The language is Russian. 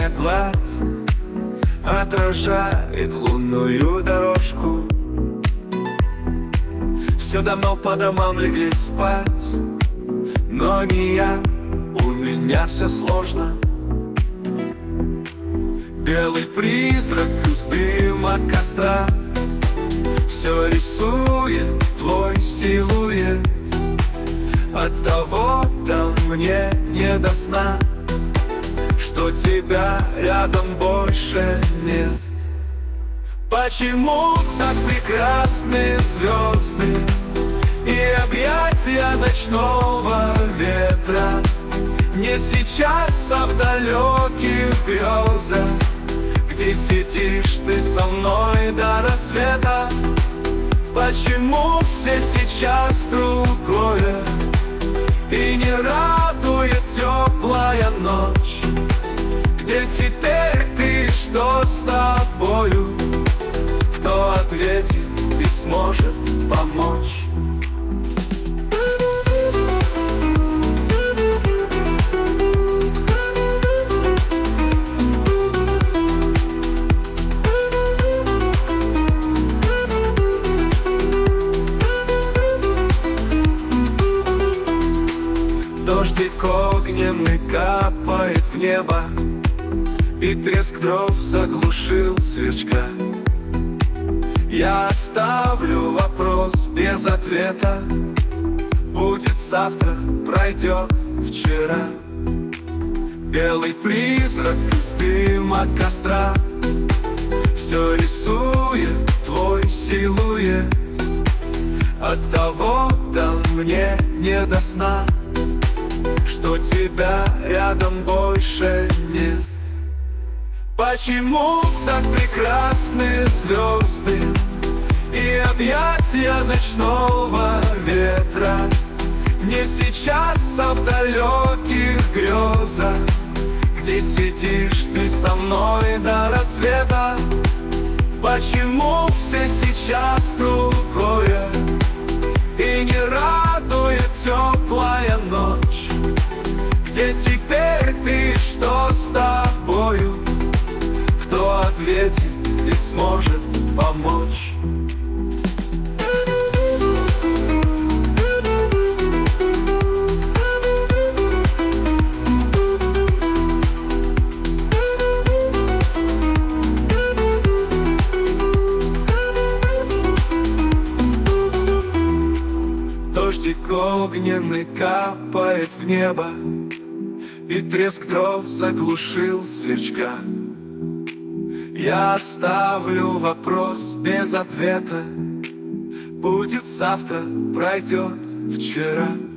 синяя гладь отражает лунную дорожку. Все давно по домам легли спать, но не я, у меня все сложно. Белый призрак из дыма костра все рисует твой силуэт. Оттого-то мне не до сна, что тебя рядом больше нет. Почему так прекрасны звезды и объятия ночного ветра? Не сейчас, а в далеких грезах, где сидишь ты со мной до рассвета. Почему все сейчас другое, и не радует теплая ночь? Где теперь ты, что с тобою? Кто ответит и сможет помочь? Дождик огненный капает в небо, и треск дров заглушил сверчка. Я оставлю вопрос без ответа. Будет завтра, пройдет вчера. Белый призрак из дыма костра все рисует твой силуэт. Оттого-то мне не до сна, что тебя рядом больше нет. Почему так прекрасны звезды и объятия ночного ветра? Не сейчас, а в далеких грезах, где сидишь ты со мной до рассвета. Почему все сейчас другое, и не радует теплая ночь? Где теперь ты, что с тобою? Кто ответит и сможет помочь? Дождик огненный капает в небо, и треск дров заглушил сверчка. Я оставлю вопрос без ответа. Будет завтра, пройдет вчера.